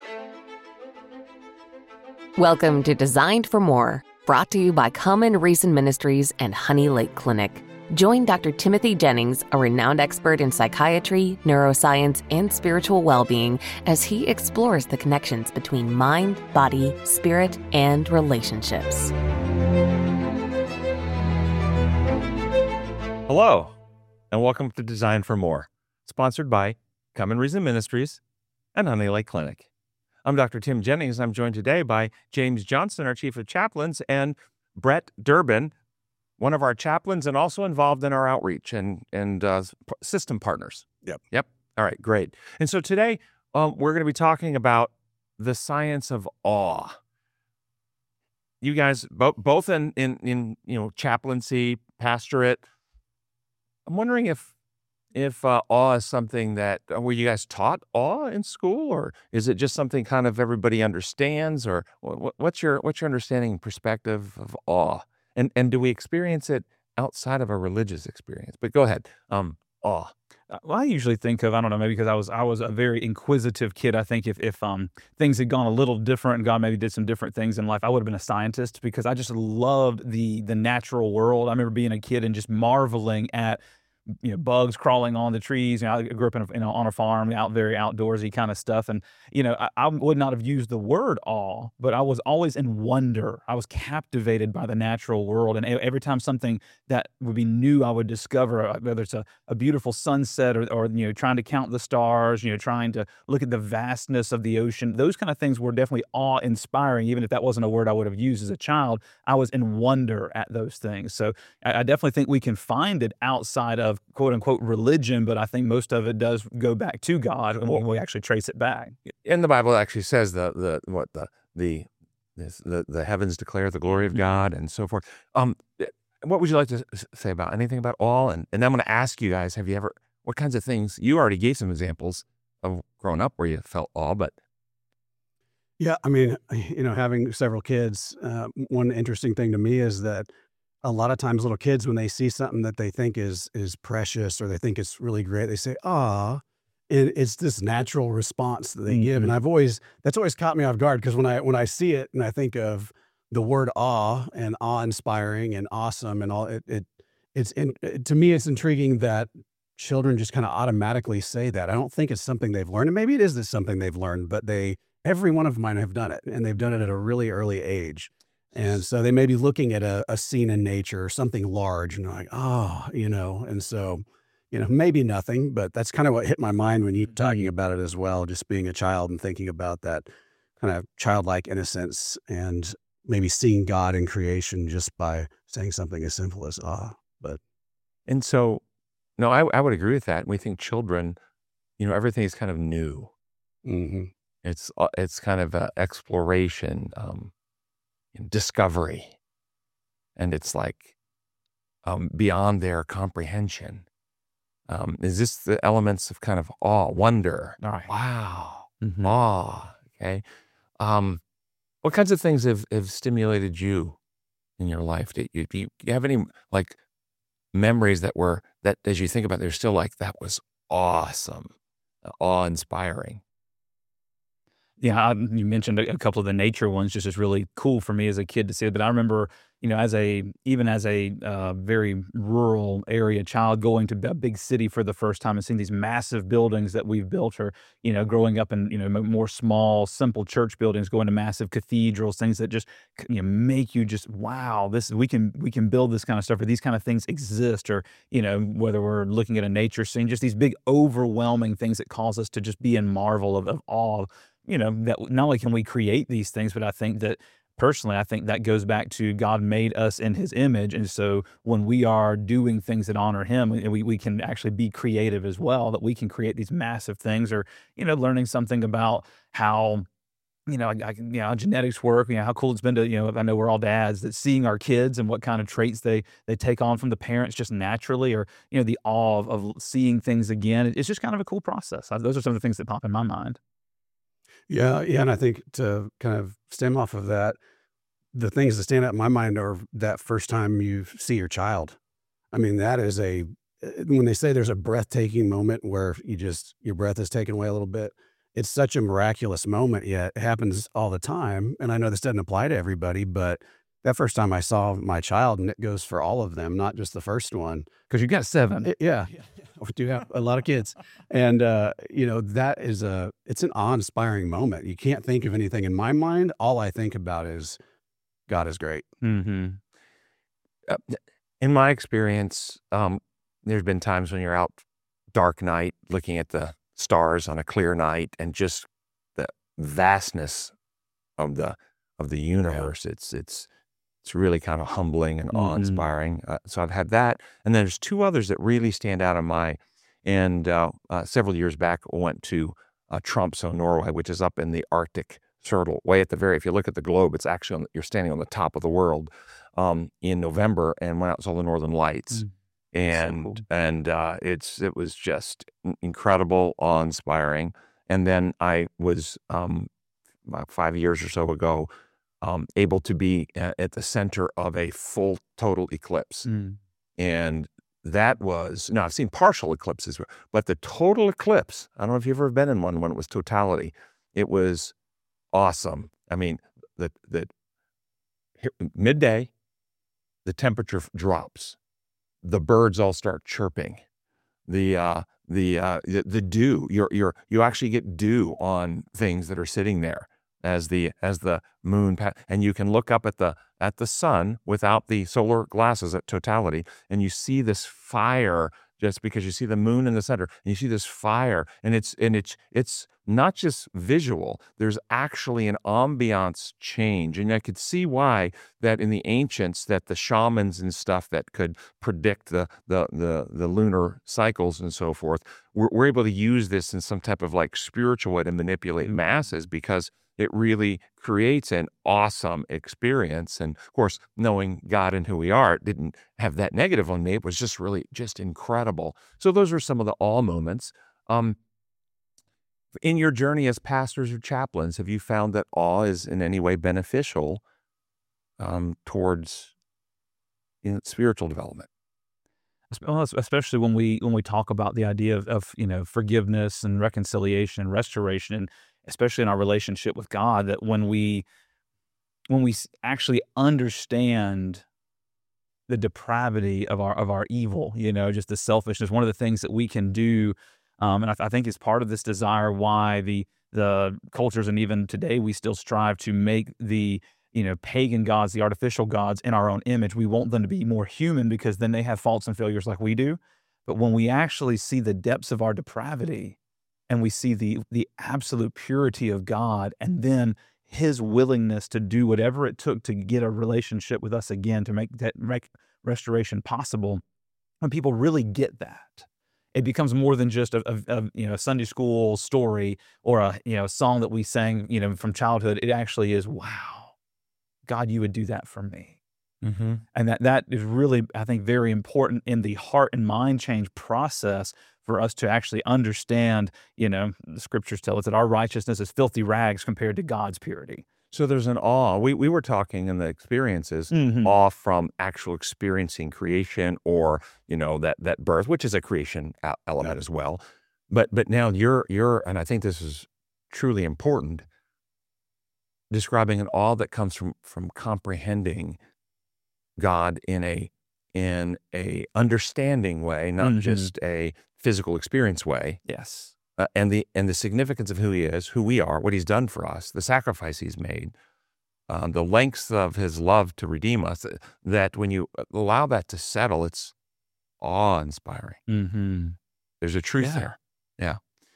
Welcome to Designed for More, brought to you by Common Reason Ministries and Honey Lake Clinic. Join Dr. Timothy Jennings, a renowned expert in psychiatry, neuroscience, and spiritual well-being, as he explores the connections between mind, body, spirit, and relationships. Hello, and welcome to Design for More, sponsored by Common Reason Ministries and Honey Lake Clinic. I'm Dr. Tim Jennings, and I'm joined today by James Johnson, our Chief of Chaplains, and Brett Durbin, one of our chaplains and also involved in our outreach and system partners. Yep. All right, great. And so today we're going to be talking about the science of awe. You guys, both in chaplaincy, pastorate. I'm wondering if awe is something that, were you guys taught awe in school, or is it just something kind of everybody understands, or what's your understanding and perspective of awe? And do we experience it outside of a religious experience? But go ahead, awe. Well, I usually think of, I don't know, maybe because I was a very inquisitive kid. I think if things had gone a little different and God maybe did some different things in life, I would have been a scientist, because I just loved the natural world. I remember being a kid and just marveling at bugs crawling on the trees. I grew up on a farm, very outdoorsy kind of stuff. And, I would not have used the word awe, but I was always in wonder. I was captivated by the natural world. And every time something that would be new I would discover, whether it's a beautiful sunset or trying to count the stars, trying to look at the vastness of the ocean, those kind of things were definitely awe-inspiring. Even if that wasn't a word I would have used as a child, I was in wonder at those things. So I definitely think we can find it outside of quote unquote religion, but I think most of it does go back to God when we actually trace it back. And the Bible actually says the heavens declare the glory of God and so forth. What would you like to say about anything about awe? And then I'm going to ask you guys, what kinds of things, you already gave some examples of growing up where you felt awe, but. Yeah, I mean, having several kids, one interesting thing to me is that a lot of times little kids, when they see something that they think is precious or they think it's really great, they say, "Ah," and it's this natural response that they give. And that's always caught me off guard, because when I see it and I think of the word awe and awe-inspiring and awesome and all, to me, it's intriguing that children just kind of automatically say that. I don't think it's something they've learned, and maybe it is something they've learned, but every one of mine have done it, and they've done it at a really early age. And so they may be looking at a scene in nature or something large, and they're like, "Oh," and so, maybe nothing, but that's kind of what hit my mind when you were talking about it as well, just being a child and thinking about that kind of childlike innocence and maybe seeing God in creation just by saying something as simple as awe. And so, no, I would agree with that. We think children, everything is kind of new. Mm-hmm. It's kind of exploration, discovery, and it's like beyond their comprehension. Is this the elements of kind of awe, wonder? All right. Wow. Mm-hmm. Awe. Okay. What kinds of things have stimulated you in your life? Do you have any memories that as you think about it, they're still like, that was awesome, awe-inspiring? Yeah, you mentioned a couple of the nature ones, just as really cool for me as a kid to see it. But I remember, as a very rural area child, going to a big city for the first time and seeing these massive buildings that we've built, or, growing up in, more small, simple church buildings, going to massive cathedrals, things that just, make you just, wow, we can build this kind of stuff, or these kind of things exist, or, whether we're looking at a nature scene, just these big overwhelming things that cause us to just be in marvel of awe. That not only can we create these things, but I think that personally, that goes back to God made us in his image. And so when we are doing things that honor him, we can actually be creative as well, that we can create these massive things, or, learning something about how, how genetics work, how cool it's been to, I know we're all dads, that seeing our kids and what kind of traits they take on from the parents just naturally, or, the awe of seeing things again. It's just kind of a cool process. Those are some of the things that pop in my mind. Yeah, and I think to kind of stem off of that, the things that stand out in my mind are that first time you see your child. I mean, that is when they say there's a breathtaking moment where your breath is taken away a little bit, it's such a miraculous moment, yet it happens all the time. And I know this doesn't apply to everybody, but that first time I saw my child, and it goes for all of them, not just the first one. Because you got 7. Yeah, we do have a lot of kids. And, that is it's an awe-inspiring moment. You can't think of anything in my mind. All I think about is God is great. Mm-hmm. In my experience, there's been times when you're out dark night looking at the stars on a clear night and just the vastness of the universe. It's really kind of humbling and awe-inspiring. So I've had that, and then there's 2 others that really stand out in my. And several years back, I went to Tromsø, Norway, which is up in the Arctic Circle, way at the very. If you look at the globe, it's actually you're standing on the top of the world in November, and went out and saw the Northern Lights. And So cool. and it was just incredible, awe-inspiring. And then I was about 5 years or so ago able to be at the center of a full total eclipse, and that was I've seen partial eclipses, but the total eclipse. I don't know if you've ever been in one when it was totality. It was awesome. I mean, the midday, the temperature drops. The birds all start chirping. The dew, you actually get dew on things that are sitting there as the moon and you can look up at the sun without the solar glasses at totality, and you see this fire just because you see the moon in the center, and you see this fire, and it's not just visual. There's actually an ambiance change, and I could see why that in the ancients, that the shamans and stuff that could predict the lunar cycles and so forth were able to use this in some type of like spiritual way to manipulate masses, because it really creates an awesome experience. And of course, knowing God and who we are, it didn't have that negative on me. It was just really just incredible. So those are some of the awe moments. In your journey as pastors or chaplains, have you found that awe is in any way beneficial towards spiritual development? Well, especially when we talk about the idea of forgiveness and reconciliation and restoration, and especially in our relationship with God, that when we actually understand the depravity of our evil, just the selfishness, one of the things that we can do, and I think it's part of this desire why the cultures, and even today we still strive to make the pagan gods, the artificial gods, in our own image. We want them to be more human because then they have faults and failures like we do. But when we actually see the depths of our depravity, and we see the absolute purity of God, and then his willingness to do whatever it took to get a relationship with us again, to make restoration possible, when people really get that, it becomes more than just a Sunday school story or a song that we sang from childhood. It actually is, wow, God, you would do that for me. Mm-hmm. And that is really, I think, very important in the heart and mind change process for us to actually understand, the scriptures tell us that our righteousness is filthy rags compared to God's purity. So there's an awe. We were talking in the experiences, awe from actual experiencing creation, or that birth, which is a creation element as well. But now you're, and I think this is truly important, describing an awe that comes from comprehending God in a understanding way, not just a physical experience way. Yes. And the significance of who he is, who we are, what he's done for us, the sacrifice he's made, the lengths of his love to redeem us, that when you allow that to settle, it's awe-inspiring. Mm-hmm. There's a truth there. Yeah.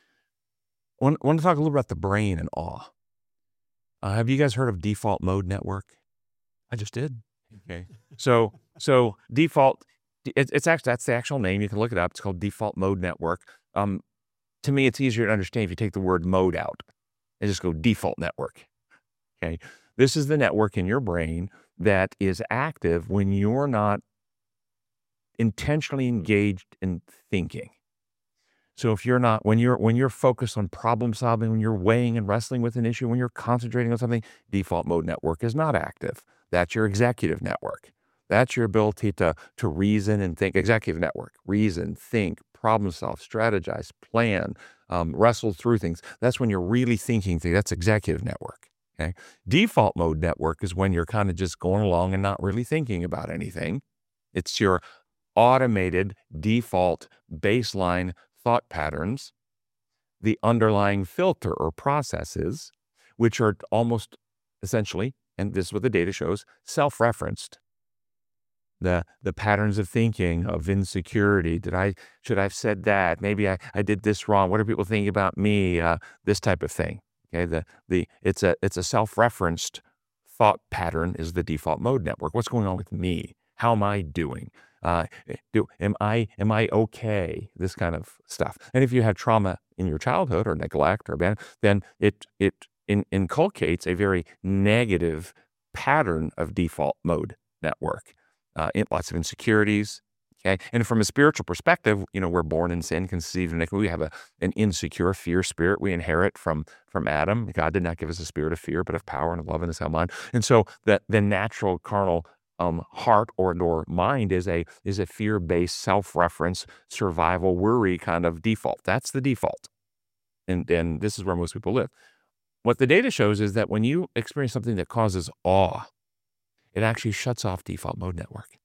I want to talk a little about the brain and awe. Have you guys heard of default mode network? I just did. Okay. So default, it's actually, that's the actual name. You can look it up. It's called default mode network. To me, it's easier to understand if you take the word mode out and just go default network. Okay. This is the network in your brain that is active when you're not intentionally engaged in thinking. So if you're not, when you're focused on problem solving, when you're weighing and wrestling with an issue, when you're concentrating on something, default mode network is not active. That's your executive network. That's your ability to reason and think. Executive network, reason, think, problem solve, strategize, plan, wrestle through things. That's when you're really thinking things. That's executive network. Okay. Default mode network is when you're kind of just going along and not really thinking about anything. It's your automated default baseline thought patterns, the underlying filter or processes, which are almost essentially, and this is what the data shows, self-referenced. The patterns of thinking, of insecurity. Should I have said that? Maybe I did this wrong. What are people thinking about me? This type of thing. Okay, it's a self-referenced thought pattern is the default mode network. What's going on with me? How am I doing? Am I okay? This kind of stuff. And if you had trauma in your childhood or neglect or abandonment, then it inculcates a very negative pattern of default mode network. Lots of insecurities. Okay. And from a spiritual perspective, we're born in sin, conceived in iniquity. We have an insecure fear spirit we inherit from Adam. God did not give us a spirit of fear, but of power and of love and a sound mind. And so that the natural carnal heart or mind is a fear-based, self-reference, survival, worry kind of default. That's the default. And this is where most people live. What the data shows is that when you experience something that causes awe, it actually shuts off default mode network.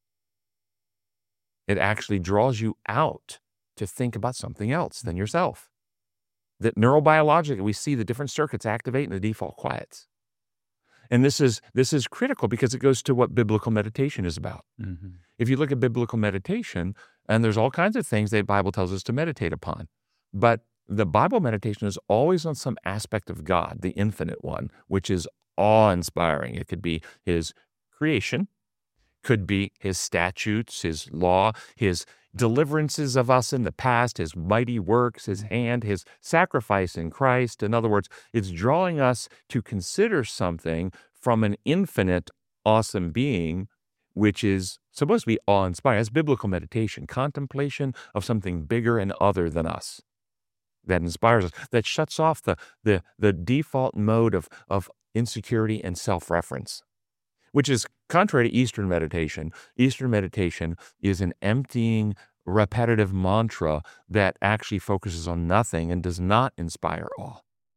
It actually draws you out to think about something else than yourself. That neurobiologically, we see the different circuits activate and the default quiets. And this is critical because it goes to what biblical meditation is about. Mm-hmm. If you look at biblical meditation, and there's all kinds of things the Bible tells us to meditate upon, but the Bible meditation is always on some aspect of God, the infinite one, which is awe-inspiring. It could be his creation, could be his statutes, his law, his deliverances of us in the past, his mighty works, his hand, his sacrifice in Christ. In other words, it's drawing us to consider something from an infinite, awesome being, which is supposed to be awe-inspiring. It's biblical meditation, contemplation of something bigger and other than us that inspires us, that shuts off the default mode of insecurity and self-reference, which is contrary to Eastern meditation. Eastern meditation is an emptying, repetitive mantra that actually focuses on nothing and does not inspire awe.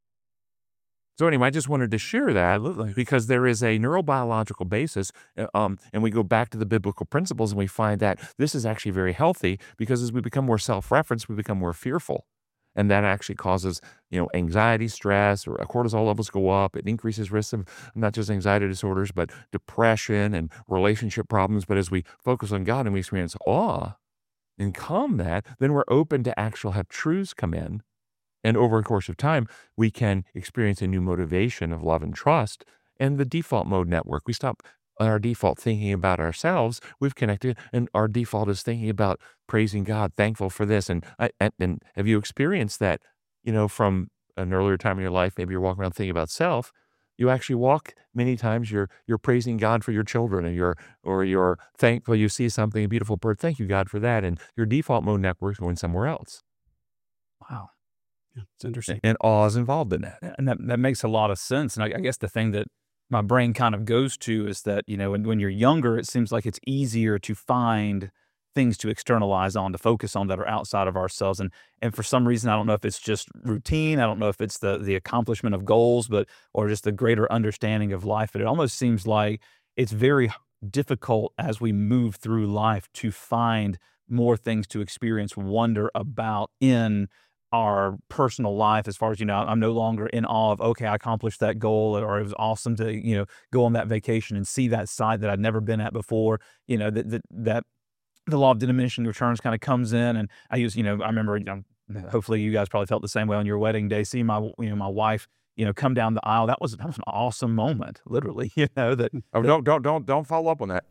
So anyway, I just wanted to share that because there is a neurobiological basis, and we go back to the biblical principles and we find that this is actually very healthy because as we become more self-referenced, we become more fearful. And that actually causes, anxiety, stress, or cortisol levels go up. It increases risk of not just anxiety disorders, but depression and relationship problems. But as we focus on God and we experience awe and calm that, then we're open to actually have truths come in. And over a course of time, we can experience a new motivation of love and trust. And the default mode network, we stop our default thinking about ourselves, we've connected, and our default is thinking about praising God, thankful for this. And have you experienced that, from an earlier time in your life, maybe you're walking around thinking about self, you actually walk many times, you're praising God for your children, and you're thankful you see something, a beautiful bird, thank you, God, for that. And your default mode network is going somewhere else. Wow. Yeah, it's interesting. And awe is involved in that. And that makes a lot of sense. And I guess the thing that my brain kind of goes to is that, when you're younger, it seems like it's easier to find things to externalize on, to focus on that are outside of ourselves. And for some reason, I don't know if it's just routine. I don't know if it's the accomplishment of goals, or just the greater understanding of life. But it almost seems like it's very difficult as we move through life to find more things to experience wonder about in our personal life, as far as, I'm no longer in awe of, okay, I accomplished that goal, or it was awesome to, go on that vacation and see that side that I'd never been at before, that the law of diminishing returns kind of comes in. And I remember, hopefully you guys probably felt the same way on your wedding day, seeing my wife, come down the aisle. That was an awesome moment, literally, that. Oh, don't follow up on that.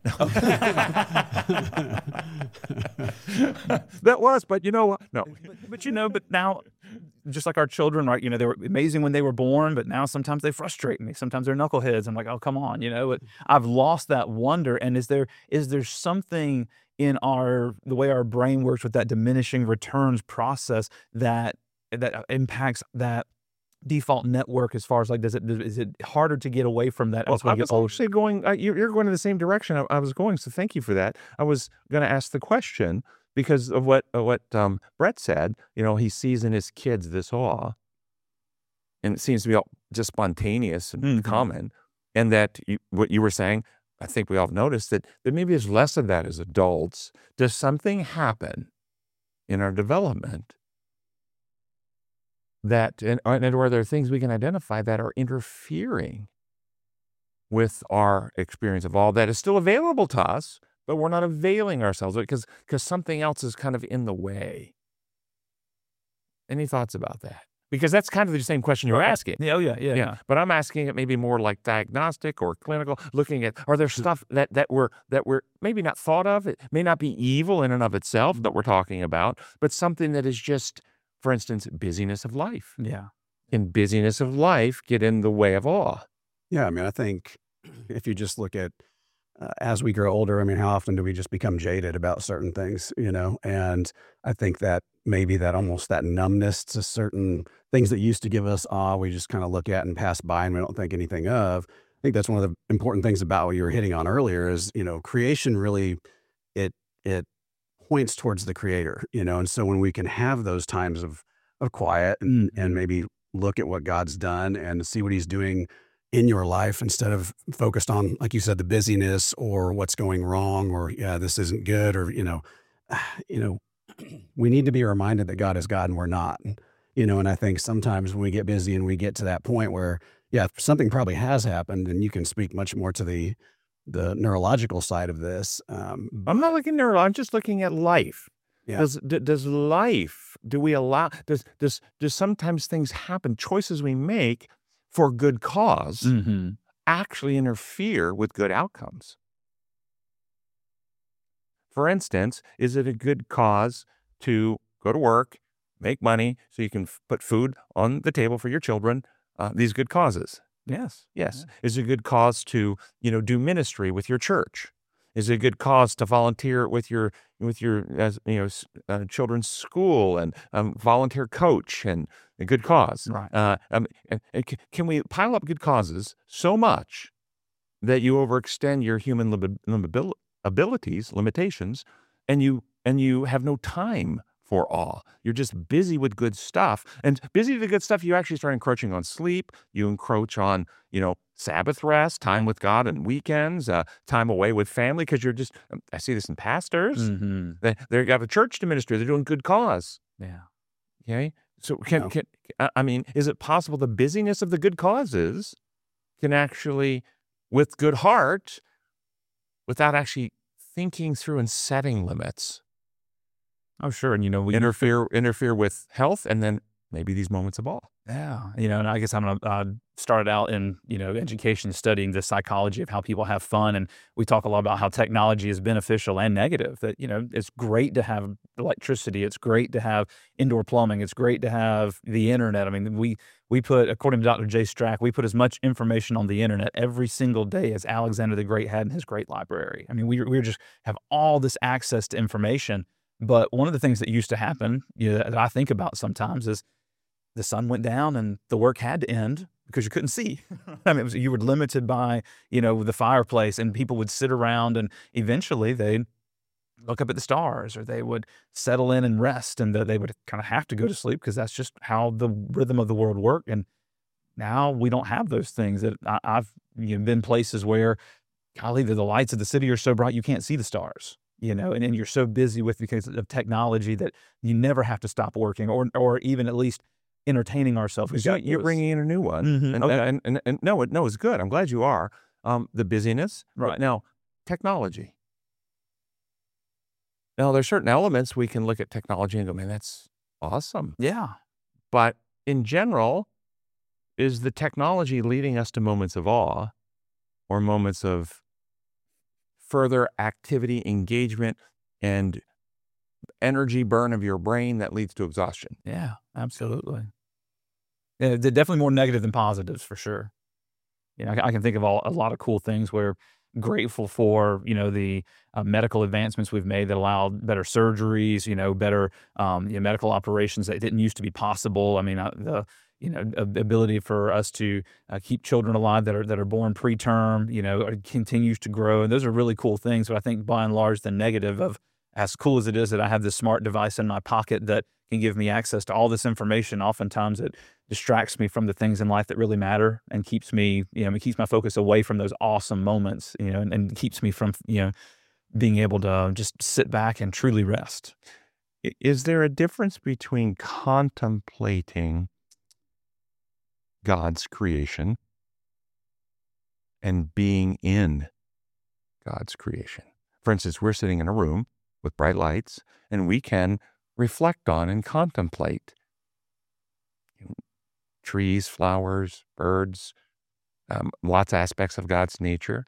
That was, but no. But now, just like our children, right? They were amazing when they were born, but now sometimes they frustrate me. Sometimes they're knuckleheads. I'm like, oh, come on, I've lost that wonder. And is there something in the way our brain works with that diminishing returns process that impacts that default network, as far as is it harder to get away from that? Well, I was actually going, you're going in the same direction I was going, so thank you for that. I was going to ask the question, because of what Brett said. He sees in his kids this awe, and it seems to be all just spontaneous and common. And that what you were saying, I think we all noticed that maybe there's less of that as adults. Does something happen in our development that, and are there things we can identify that are interfering with our experience of all that is still available to us, but we're not availing ourselves of it because something else is kind of in the way? Any thoughts about that? Because that's kind of the same question you're asking. Yeah, yeah. But I'm asking it maybe more like diagnostic or clinical, looking at, are there stuff that we're maybe not thought of? It may not be evil in and of itself that we're talking about, but something that is just, for instance, busyness of life. Yeah. Can busyness of life get in the way of awe? Yeah, I mean, I think if you just look at as we grow older, I mean, how often do we just become jaded about certain things, And I think that maybe that almost that numbness to certain things that used to give us awe, we just kind of look at and pass by and we don't think anything of. I think that's one of the important things about what you were hitting on earlier is, creation really, it points towards the creator, and so when we can have those times of quiet and maybe look at what God's done and see what he's doing in your life instead of focused on, like you said, the busyness or what's going wrong or, this isn't good or, we need to be reminded that God is God and we're not, and I think sometimes when we get busy and we get to that point where, something probably has happened and you can speak much more to the neurological side of this. I'm not looking at I'm just looking at life. Yeah. Does life, do we allow, does sometimes things happen, choices we make for good cause actually interfere with good outcomes? For instance, is it a good cause to go to work, make money so you can put food on the table for your children? These good causes. Yes. Yes. Is it a good cause to, do ministry with your church? Is it a good cause to volunteer with your children's school and volunteer coach and a good cause? Right. Can we pile up good causes so much that you overextend your human limitations, and you have no time for awe? You're just busy with good stuff, and busy with the good stuff, you actually start encroaching on sleep. You encroach on, Sabbath rest, time with God and weekends, time away with family, because you're just, I see this in pastors. They have a church to minister. They're doing good cause. Yeah. Okay. So is it possible the busyness of the good causes can actually, with good heart, without actually thinking through and setting limits? Oh, sure. And, we interfere with health and then maybe these moments of awe. Yeah. And I guess I started out in, education, studying the psychology of how people have fun. And we talk a lot about how technology is beneficial and negative, that, it's great to have electricity. It's great to have indoor plumbing. It's great to have the internet. I mean, we put, according to Dr. Jay Strack, we put as much information on the internet every single day as Alexander the Great had in his great library. I mean, we just have all this access to information. But one of the things that used to happen, that I think about sometimes is the sun went down and the work had to end because you couldn't see. I mean, you were limited by, the fireplace, and people would sit around and eventually they'd look up at the stars, or they would settle in and rest, and they would kind of have to go to sleep because that's just how the rhythm of the world worked. And now we don't have those things. That I've been places where, golly, the lights of the city are so bright you can't see the stars. And you're so busy because of technology that you never have to stop working or even at least entertaining ourselves. You're bringing in a new one. And no, it's good. I'm glad you are. The busyness. Right. Now, technology. Now, there's certain elements we can look at technology and go, man, that's awesome. Yeah. But in general, is the technology leading us to moments of awe or moments of further activity, engagement, and energy burn of your brain that leads to exhaustion? Yeah, absolutely. Yeah, they're definitely more negative than positives, for sure. I can think of a lot of cool things we're grateful for, the medical advancements we've made that allow better surgeries, better medical operations that didn't used to be possible. I mean, the ability for us to keep children alive that are born preterm, continues to grow. And those are really cool things. But I think by and large, the negative of as cool as it is that I have this smart device in my pocket that can give me access to all this information, oftentimes it distracts me from the things in life that really matter and keeps me, it keeps my focus away from those awesome moments, and keeps me from, being able to just sit back and truly rest. Is there a difference between contemplating God's creation and being in God's creation? For instance, we're sitting in a room with bright lights, and we can reflect on and contemplate trees, flowers, birds, lots of aspects of God's nature.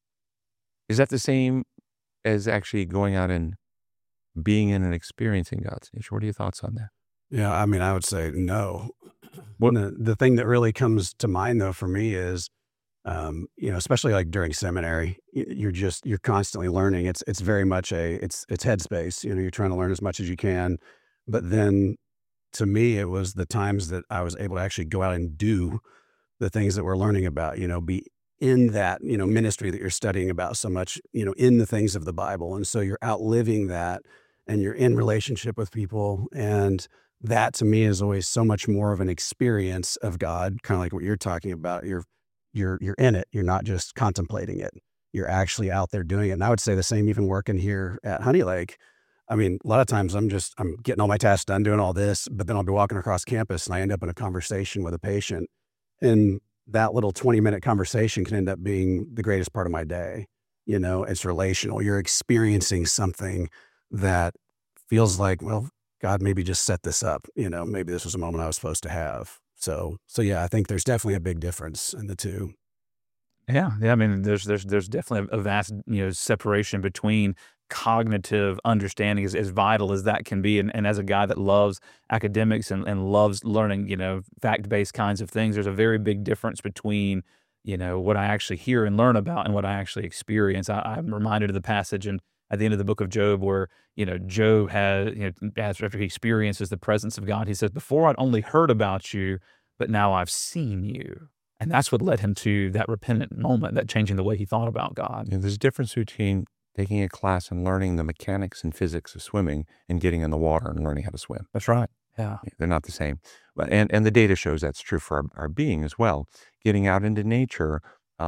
Is that the same as actually going out and being in and experiencing God's nature? What are your thoughts on that? Yeah, I mean, I would say no. What- The thing that really comes to mind though for me is, especially like during seminary, you're constantly learning. It's very much it's headspace. You're trying to learn as much as you can, but then to me, it was the times that I was able to actually go out and do the things that we're learning about. Be in that ministry that you're studying about so much. In the things of the Bible, and so you're out living that, and you're in relationship with people, and that to me is always so much more of an experience of God, kind of like what you're talking about. You're in it. You're not just contemplating it. You're actually out there doing it. And I would say the same even working here at Honey Lake. I mean, a lot of times I'm getting all my tasks done, doing all this, but then I'll be walking across campus and I end up in a conversation with a patient. And that little 20-minute conversation can end up being the greatest part of my day. It's relational. You're experiencing something that feels like, well, God maybe just set this up. Maybe this was a moment I was supposed to have. So yeah, I think there's definitely a big difference in the two. Yeah. I mean, there's definitely a vast, separation between cognitive understanding, as vital as that can be. And as a guy that loves academics and loves learning, fact-based kinds of things, there's a very big difference between, what I actually hear and learn about and what I actually experience. I'm reminded of the passage at the end of the book of Job where, Job had, after he experiences the presence of God, he says, before I'd only heard about you, but now I've seen you. And that's what led him to that repentant moment, that changing the way he thought about God. There's a difference between taking a class and learning the mechanics and physics of swimming and getting in the water and learning how to swim. That's right. Yeah. They're not the same. And the data shows that's true for our being as well. Getting out into nature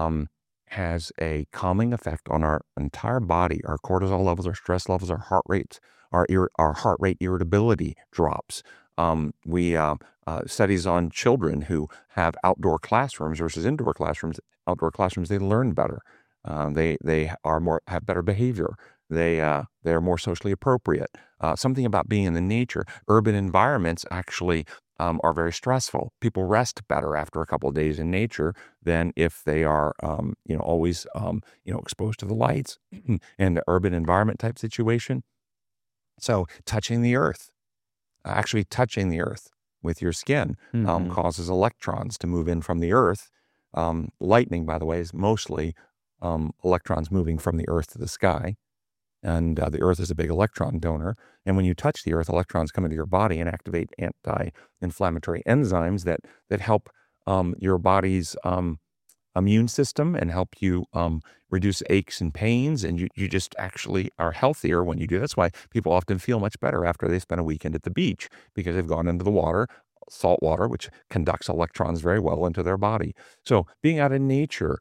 has a calming effect on our entire body. Our cortisol levels, our stress levels, our heart rates, our heart rate irritability drops. Studies on children who have outdoor classrooms versus indoor classrooms. Outdoor classrooms, they learn better. They have better behavior. They're more socially appropriate. Something about being in the nature. Urban environments actually are very stressful. People rest better after a couple of days in nature than if they are, always, exposed to the lights in the urban environment type situation. So touching the earth with your skin causes electrons to move in from the earth. Lightning, by the way, is mostly electrons moving from the earth to the sky. And the earth is a big electron donor. And when you touch the earth, electrons come into your body and activate anti-inflammatory enzymes that help your body's immune system and help you reduce aches and pains. And you just actually are healthier when you do. That's why people often feel much better after they spend a weekend at the beach, because they've gone into the water, salt water, which conducts electrons very well into their body. So being out in nature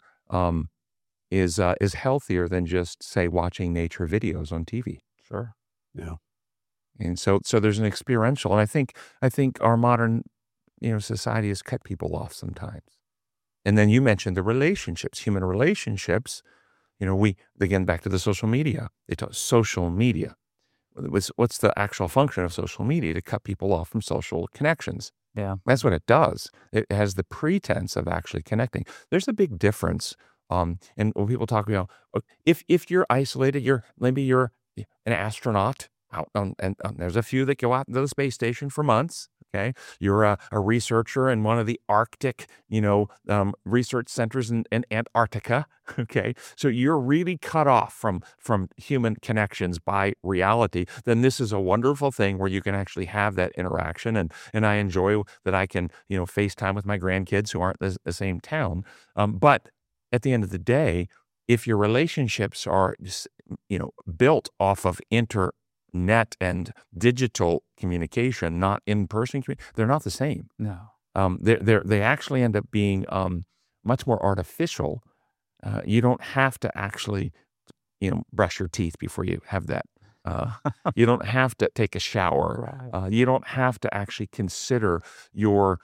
is healthier than just, say, watching nature videos on TV. Sure. Yeah. And so there's an experiential, and I think our modern, society has cut people off sometimes. And then you mentioned the relationships, human relationships. We, again, back to the social media. Social media. What's the actual function of social media? To cut people off from social connections. Yeah. That's what it does. It has the pretense of actually connecting. There's a big difference. And when people talk about, if you're isolated, maybe you're an astronaut out on, and there's a few that go out into the space station for months. Okay, you're a researcher in one of the Arctic, research centers in Antarctica. Okay, so you're really cut off from human connections by reality. Then this is a wonderful thing where you can actually have that interaction, and I enjoy that I can FaceTime with my grandkids who aren't the same town. But at the end of the day, if your relationships are built off of net and digital communication, not in-person communication, they're not the same. No. They actually end up being much more artificial. You don't have to actually, brush your teeth before you have that. You don't have to take a shower. Right. You don't have to actually consider your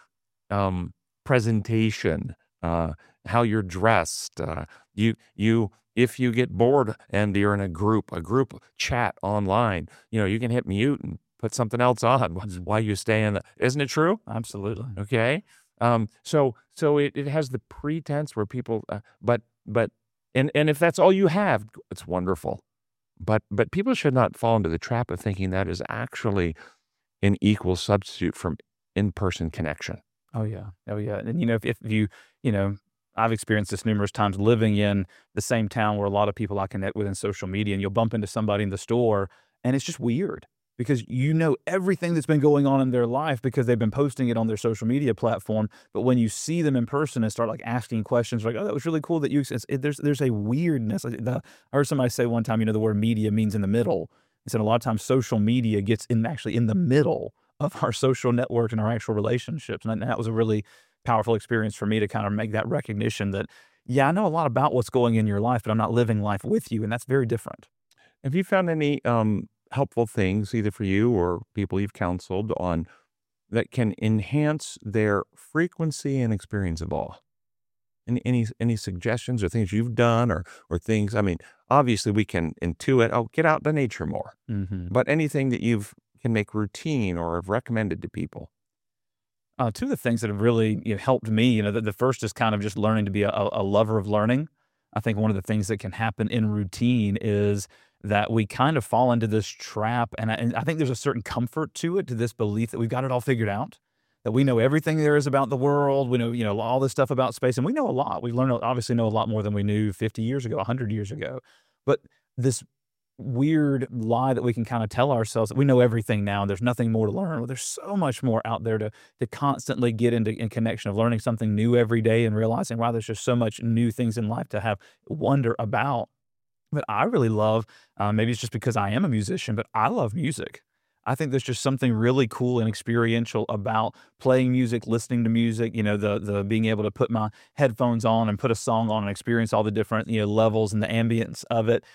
presentation, how you're dressed. If you get bored and you're in a group chat online, you can hit mute and put something else on while you stay in. Isn't it true? Absolutely. Okay. So it has the pretense where people, but if that's all you have, it's wonderful. But people should not fall into the trap of thinking that is actually an equal substitute from in-person connection. Oh yeah. And if you, I've experienced this numerous times living in the same town where a lot of people I connect with in social media, and you'll bump into somebody in the store and it's just weird because everything that's been going on in their life because they've been posting it on their social media platform. But when you see them in person and start like asking questions like, oh, that was really cool that there's a weirdness. I heard somebody say one time, the word media means in the middle. He said a lot of times social media gets actually in the middle of our social network and our actual relationships. And that was a really powerful experience for me to kind of make that recognition that, yeah, I know a lot about what's going in your life, but I'm not living life with you. And that's very different. Have you found any helpful things either for you or people you've counseled on that can enhance their frequency and experience of awe? Any suggestions or things you've done or things? I mean, obviously we can intuit, get out to nature more, but anything that can make routine or have recommended to people? Two of the things that have really helped me, the first is kind of just learning to be a lover of learning. I think one of the things that can happen in routine is that we kind of fall into this trap, and I think there's a certain comfort to this belief that we've got it all figured out, that we know everything there is about the world. We know, all this stuff about space, and we know a lot. We obviously know a lot more than we knew 50 years ago, 100 years ago. But this weird lie that we can kind of tell ourselves that we know everything now and there's nothing more to learn. Well, there's so much more out there to constantly get in connection of learning something new every day and realizing, wow, there's just so much new things in life to have wonder about. But I really love, maybe it's just because I am a musician, but I love music. I think there's just something really cool and experiential about playing music, listening to music, the being able to put my headphones on and put a song on and experience all the different, levels and the ambience of it.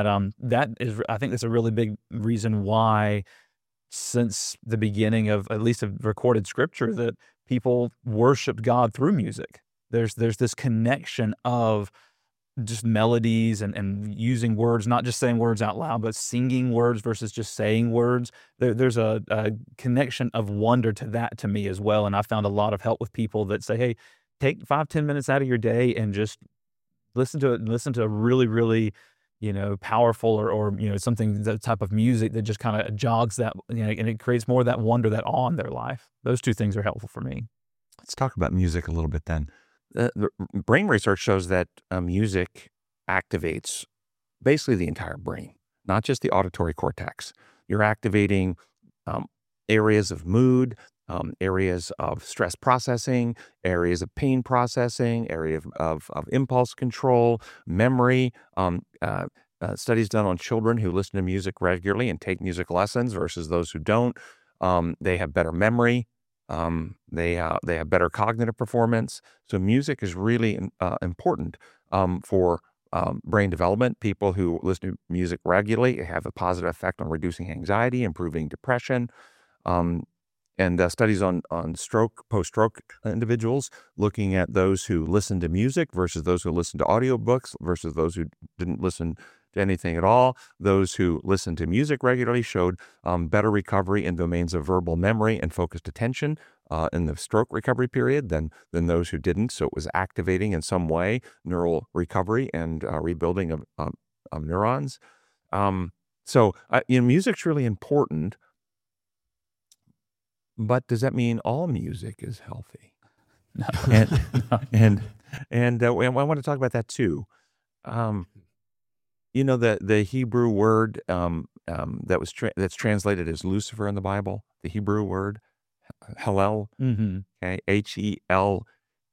I think that's a really big reason why since the beginning of at least of recorded scripture that people worshiped God through music. There's this connection of just melodies and using words, not just saying words out loud, but singing words versus just saying words. There's a connection of wonder to that to me as well. And I found a lot of help with people that say, hey, take 5-10 minutes out of your day and just listen to a really, really, powerful or something, that type of music that just kind of jogs that, and it creates more of that wonder, that awe in their life. Those two things are helpful for me. Let's talk about music a little bit then. The brain research shows that music activates basically the entire brain, not just the auditory cortex. You're activating areas of mood, areas of stress processing, areas of pain processing, area of impulse control, memory. Studies done on children who listen to music regularly and take music lessons versus those who don't. They have better memory. They have better cognitive performance. So music is really important for brain development. People who listen to music regularly have a positive effect on reducing anxiety, improving depression. And studies on post-stroke individuals, looking at those who listen to music versus those who listen to audiobooks versus those who didn't listen to anything at all. Those who listened to music regularly showed better recovery in domains of verbal memory and focused attention in the stroke recovery period than those who didn't. So it was activating in some way neural recovery and rebuilding of neurons. So music's really important. But does that mean all music is healthy? No. And I want to talk about that too. The Hebrew word that's translated as Lucifer in the Bible, the Hebrew word Hallel, okay, H-E-L-E-L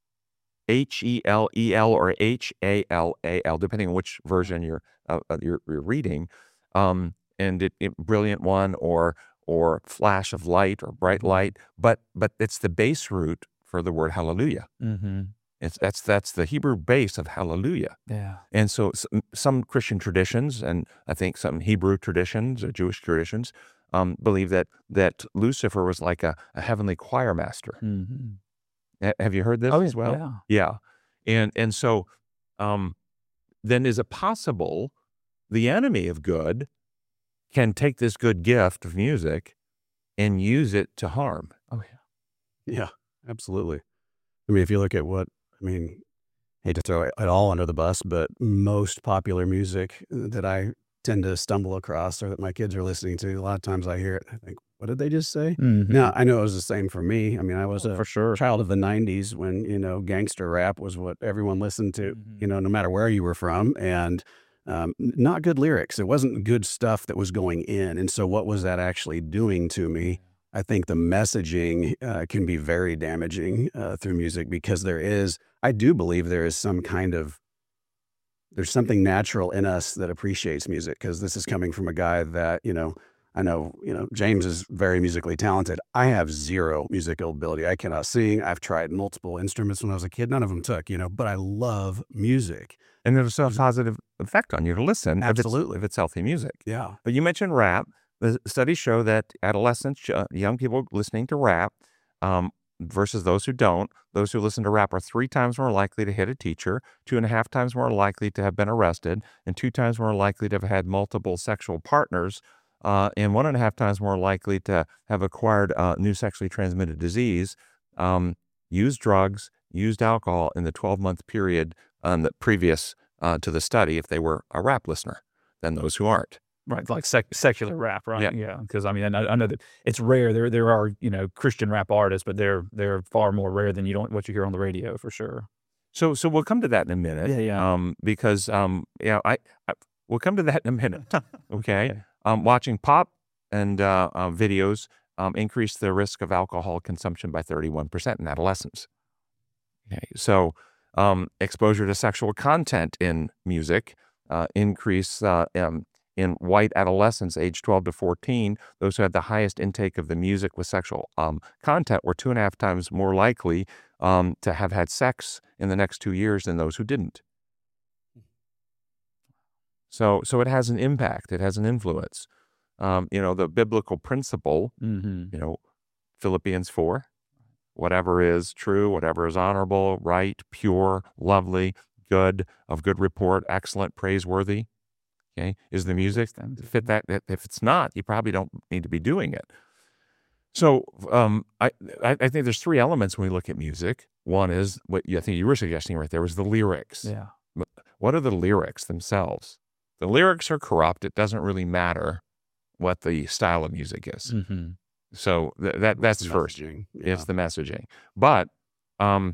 or H-A-L-A-L, depending on which version you're reading. it brilliant one or flash of light or bright light, but it's the base root for the word hallelujah. Mm-hmm. That's the Hebrew base of hallelujah. Yeah. And so some Christian traditions, and I think some Hebrew traditions or Jewish traditions, believe that Lucifer was like a heavenly choir master. Mm-hmm. Have you heard this as well? Yeah. And so then is it possible the enemy of good can take this good gift of music and use it to harm? Oh, yeah. Yeah, absolutely. I mean, if you look at hate to throw it all under the bus, but most popular music that I tend to stumble across or that my kids are listening to, a lot of times I hear it, I think, what did they just say? Mm-hmm. Now, I know it was the same for me. I mean, I was For a sure. child of the 90s when, gangster rap was what everyone listened to, Mm-hmm. no matter where you were from. And not good lyrics. It wasn't good stuff that was going in. And so what was that actually doing to me? I think the messaging can be very damaging through music because I do believe there's something natural in us that appreciates music, because this is coming from a guy that, I know, James is very musically talented. I have zero musical ability. I cannot sing. I've tried multiple instruments when I was a kid. None of them took, but I love music. And there's a positive effect on you to listen. Absolutely. If it's healthy music. Yeah. But you mentioned rap. The studies show that adolescents, young people listening to rap versus those who don't, those who listen to rap are 3 times more likely to hit a teacher, 2.5 times more likely to have been arrested, and 2 times more likely to have had multiple sexual partners, and 1.5 times more likely to have acquired new sexually transmitted disease, used drugs, used alcohol in the 12-month period the previous to the study if they were a rap listener than those who aren't. Right, like secular rap, right? Yeah. Because I mean, I know that it's rare. There are Christian rap artists, but they're far more rare than what you hear on the radio for sure. So we'll come to that in a minute. Yeah. Because we'll come to that in a minute. Okay. Watching pop and videos increase the risk of alcohol consumption by 31% in adolescents. Okay. So exposure to sexual content in music increase in white adolescents aged 12 to 14, those who had the highest intake of the music with sexual content were 2.5 times more likely to have had sex in the next 2 years than those who didn't. So it has an impact. It has an influence. The biblical principle, Philippians 4, whatever is true, whatever is honorable, right, pure, lovely, good, of good report, excellent, praiseworthy. Okay, is the music fit that? If it's not, you probably don't need to be doing it. So I think there's 3 elements when we look at music. One is what I think you were suggesting right there was the lyrics. Yeah. What are the lyrics themselves? The lyrics are corrupt. It doesn't really matter what the style of music is. Mm-hmm. So that's first. Messaging. It's the messaging. But the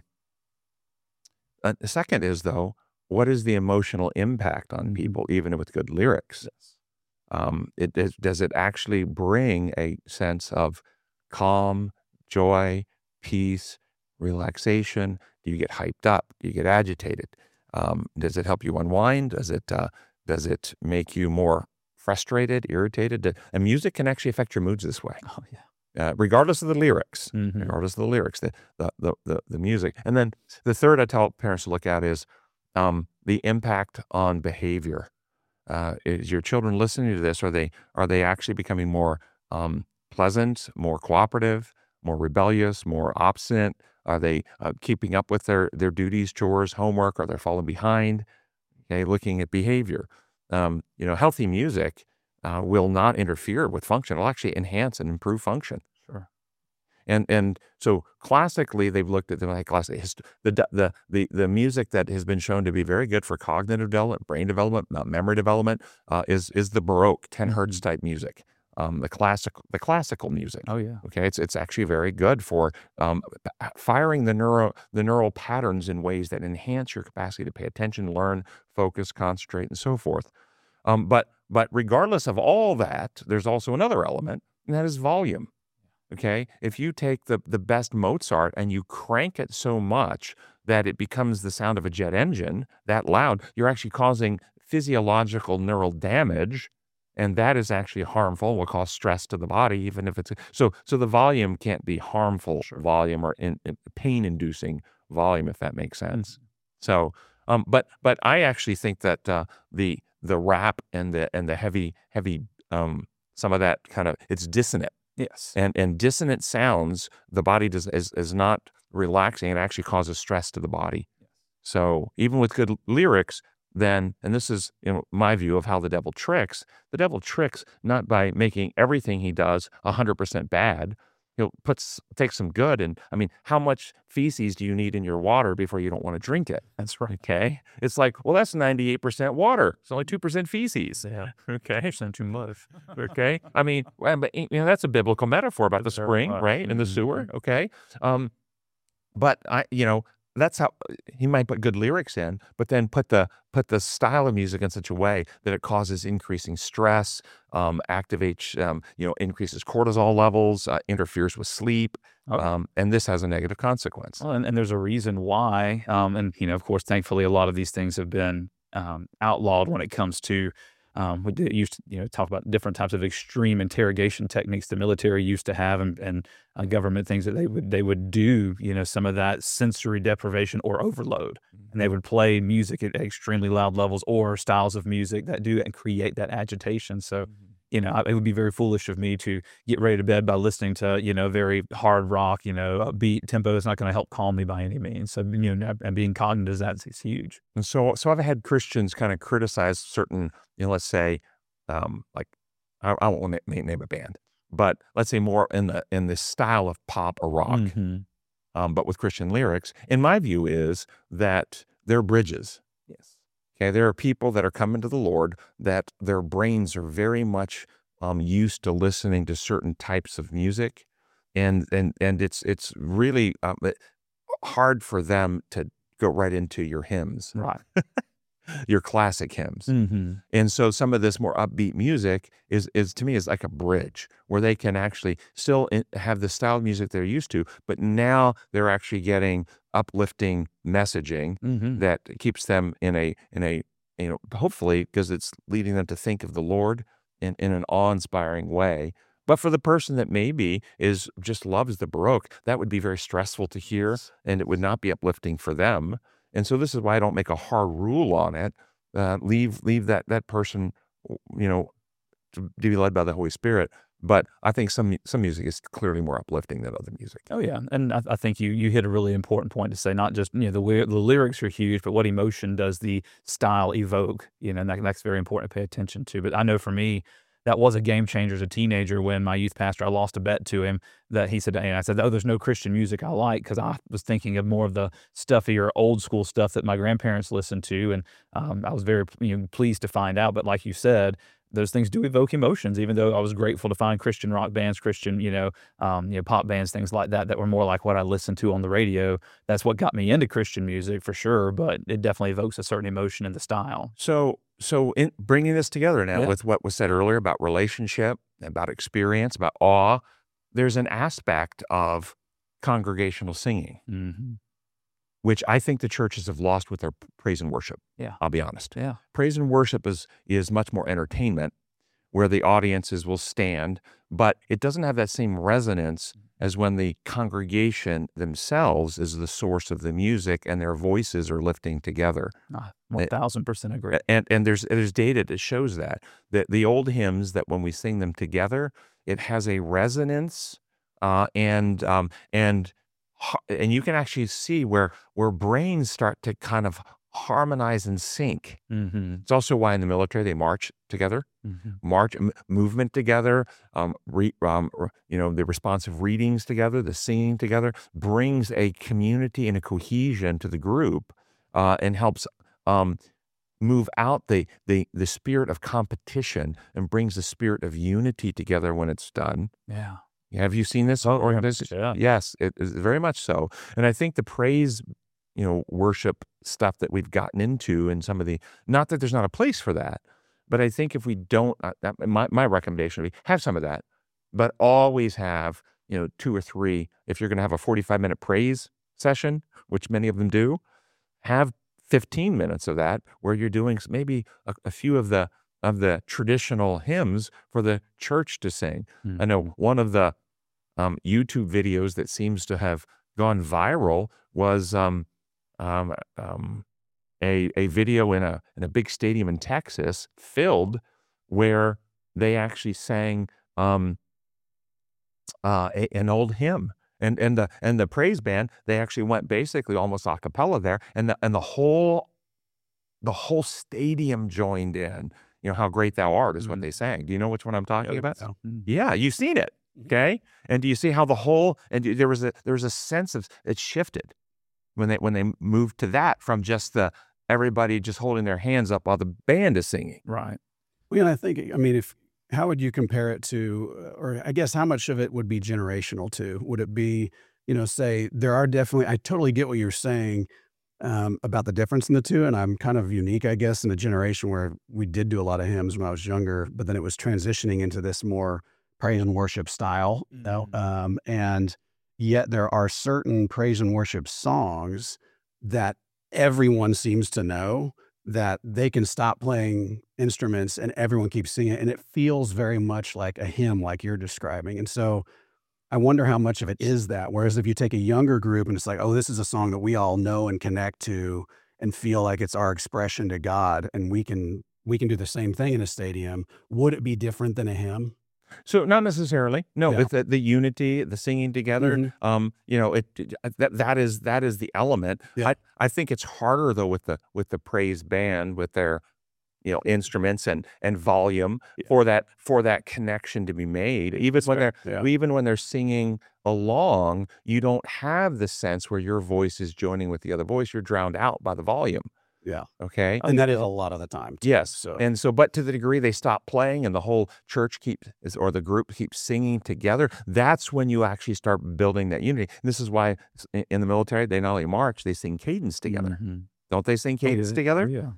second is, though, what is the emotional impact on people, even with good lyrics? Yes. Does it actually bring a sense of calm, joy, peace, relaxation? Do you get hyped up? Do you get agitated? Does it help you unwind? Does it make you more frustrated, irritated? And music can actually affect your moods this way. Oh yeah. Regardless of the lyrics, Mm-hmm. the music. And then the third I tell parents to look at is the impact on behavior. Is your children listening to this? Are they actually becoming more pleasant, more cooperative, more rebellious, more obstinate? Are they keeping up with their duties, chores, homework? Are they falling behind? Okay, looking at behavior. Healthy music will not interfere with function. It'll actually enhance and improve function. Sure. And so classically, they've looked at the music that has been shown to be very good for cognitive development, brain development, memory development, is the Baroque 10 hertz type music, the classical music. Oh yeah. Okay, it's actually very good for firing the neural patterns in ways that enhance your capacity to pay attention, learn, focus, concentrate, and so forth. But regardless of all that, there's also another element, and that is volume. Okay, if you take the best Mozart and you crank it so much that it becomes the sound of a jet engine, that loud, you're actually causing physiological neural damage and that is actually harmful, will cause stress to the body, even if it's so the volume can't be harmful volume or pain-inducing volume, if that makes sense. So, but I actually think that the rap and the heavy some of that kind of, it's dissonant. Yes. And dissonant sounds, the body is not relaxing. It actually causes stress to the body. So even with good lyrics, then, and this is my view of how the devil tricks not by making everything he does 100% bad. He'll take some good, and I mean, how much feces do you need in your water before you don't want to drink it? That's right. Okay, it's like, well, that's 98% water. It's only 2% feces. Yeah. Okay, Percent too much. okay. I mean, but that's a biblical metaphor about the spring, right, and the Mm-hmm. sewer. Okay, but that's how he might put good lyrics in, but then put the style of music in such a way that it causes increasing stress, activates, increases cortisol levels, interferes with sleep, and this has a negative consequence. Well, and there's a reason why, and of course, thankfully, a lot of these things have been outlawed when it comes to. We used to talk about different types of extreme interrogation techniques the military used to have, and government things that they would do. Some of that sensory deprivation or overload, and they would play music at extremely loud levels or styles of music that do and create that agitation. So, it would be very foolish of me to get ready to bed by listening to very hard rock, upbeat tempo. It's not going to help calm me by any means. So, and being cognizant of that is huge. And so I've had Christians kind of criticize certain, let's say, like I won't name a band, but let's say more in the style of pop or rock, but with Christian lyrics. And my view is that they're bridges. Yes. Okay, there are people that are coming to the Lord that their brains are very much used to listening to certain types of music, and it's really hard for them to go right into your hymns, Right. your classic hymns. Mm-hmm. And so some of this more upbeat music is to me is like a bridge where they can actually still have the style of music they're used to, but now they're actually getting uplifting messaging that keeps them in a hopefully, because it's leading them to think of the Lord in an awe-inspiring way. But for the person that maybe just loves the Baroque, that would be very stressful to hear, and it would not be uplifting for them. And so this is why I don't make a hard rule on it. Leave that person, to be led by the Holy Spirit. But I think some music is clearly more uplifting than other music. Oh yeah, and I think you hit a really important point to say. Not just the lyrics are huge, but what emotion does the style evoke? And that's very important to pay attention to. But I know for me, that was a game changer as a teenager when my youth pastor, I lost a bet to him that he said, and I said, oh, there's no Christian music I like, because I was thinking of more of the stuffier old school stuff that my grandparents listened to. And I was very pleased to find out. But like you said, those things do evoke emotions, even though I was grateful to find Christian rock bands, Christian, pop bands, things like that were more like what I listened to on the radio. That's what got me into Christian music for sure, but it definitely evokes a certain emotion in the style. So in bringing this together now with what was said earlier about relationship, about experience, about awe, there's an aspect of congregational singing, which I think the churches have lost with their praise and worship. Yeah. I'll be honest. Yeah. Praise and worship is much more entertainment, where the audiences will stand, but it doesn't have that same resonance as when the congregation themselves is the source of the music and their voices are lifting together. 1000% agree. And there's data that shows that the old hymns, that when we sing them together, it has a resonance, and you can actually see where brains start to kind of harmonize and sync. It's also why in the military they march together, movement together, the responsive readings together, the singing together brings a community and a cohesion to the group, and helps move out the spirit of competition and brings the spirit of unity together when it's done. Yeah. Have you seen this organization? Yeah. Yes, it is very much so. And I think the praise, worship stuff that we've gotten into, and some of not that there's not a place for that, but I think if we don't, my recommendation would be have some of that, but always have, 2 or 3. If you're going to have a 45-minute praise session, which many of them do, have 15 minutes of that where you're doing maybe a few of the traditional hymns for the church to sing. Mm. I know one of the YouTube videos that seems to have gone viral was a video in a big stadium in Texas filled where they actually sang an old hymn. And the praise band, they actually went basically almost a cappella there, and the whole stadium joined in. You know, How Great Thou Art is what they sang. Do you know which one I'm talking about? So, Yeah, you've seen it. Okay, and do you see how there was a sense of it shifted when they moved to that from just everybody just holding their hands up while the band is singing. Right. well, and I think, I mean, how would you compare it to, or I guess how much of it would be generational too? Would it be, say there are definitely, I totally get what you're saying about the difference in the two. And I'm kind of unique, I guess, in a generation where we did do a lot of hymns when I was younger, but then it was transitioning into this more praise and worship style, and yet there are certain praise and worship songs that everyone seems to know that they can stop playing instruments and everyone keeps singing it. And it feels very much like a hymn, like you're describing. And so I wonder how much of it is that. Whereas if you take a younger group and it's like, oh, this is a song that we all know and connect to and feel like it's our expression to God, and we can do the same thing in a stadium, would it be different than a hymn? So not necessarily. No, Yeah. it's the unity, the singing together. That is the element. Yeah. I think it's harder though with the praise band with their instruments and volume for that connection to be made. Even when they're singing along, you don't have the sense where your voice is joining with the other voice. You're drowned out by the volume. Yeah. Okay. And that is a lot of the time, too. Yes. So But to the degree they stop playing and the whole church or the group keeps singing together, that's when you actually start building that unity. And this is why in the military, they not only march, they sing cadence together. Mm-hmm. Don't they sing cadence together? Yeah.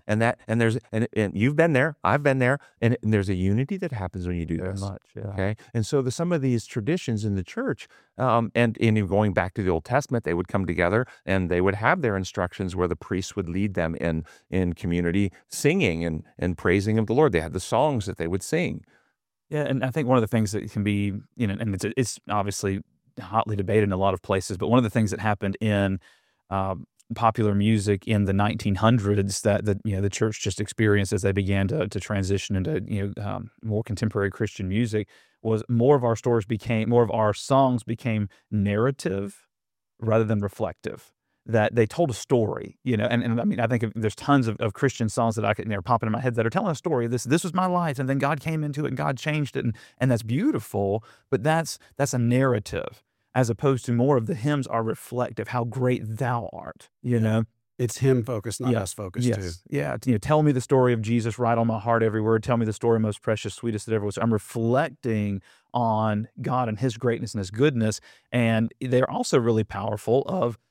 And you've been there, I've been there, and there's a unity that happens when you do Very this. much. Yeah. Okay. And so some of these traditions in the church, and in going back to the Old Testament, they would come together and they would have their instructions where the priests would lead them in community singing and praising of the Lord. They had the songs that they would sing. Yeah, and I think one of the things that can be, and it's obviously hotly debated in a lot of places, but one of the things that happened in popular music in the 1900s that the church just experienced as they began to transition into more contemporary Christian music was more of our songs became narrative rather than reflective. That they told a story, and I mean, I think there's tons of Christian songs that they're popping in my head that are telling a story. This was my life, and then God came into it, and God changed it, and that's beautiful. But that's a narrative, as opposed to more of the hymns are reflective. How great Thou art, it's him focused, not us focused too. Yeah, tell me the story of Jesus, write on my heart every word. Tell me the story most precious, sweetest that ever was. I'm reflecting on God and His greatness and His goodness, and they're also really powerful.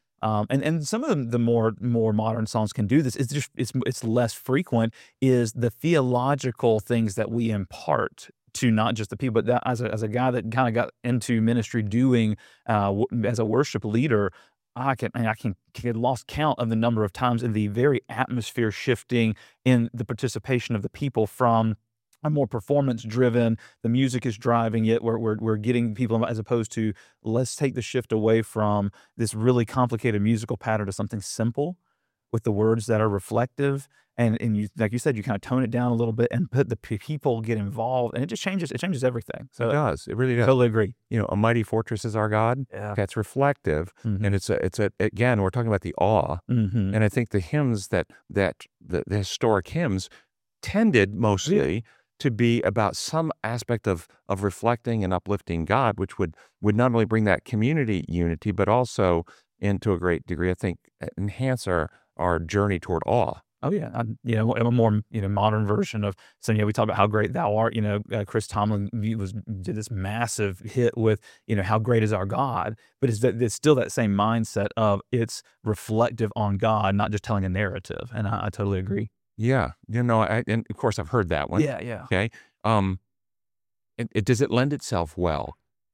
And some of the more modern songs can do this. It's less frequent. Is the theological things that we impart to not just the people, but that as a guy that kind of got into ministry doing as a worship leader, I can get lost count of the number of times in the very atmosphere shifting in the participation of the people from a more performance driven, the music is driving it, we're getting people, as opposed to let's take the shift away from this really complicated musical pattern to something simple with the words that are reflective. And you, like you said, you kind of tone it down a little bit and put the people get involved, and it changes everything. So it does. It really does. Totally agree. A mighty fortress is our God. Yeah. That's reflective. Mm-hmm. And again, we're talking about the awe. Mm-hmm. And I think the hymns that the historic hymns tended mostly to be about some aspect of reflecting and uplifting God, which would not only bring that community unity, but also, into a great degree, I think, enhance our journey toward awe. Oh yeah, a more modern version of saying, we talk about how great Thou art. Chris Tomlin did this massive hit with how great is our God, but it's still that same mindset of it's reflective on God, not just telling a narrative. And I totally agree. Yeah, and of course I've heard that one. Yeah. Okay, does it lend itself well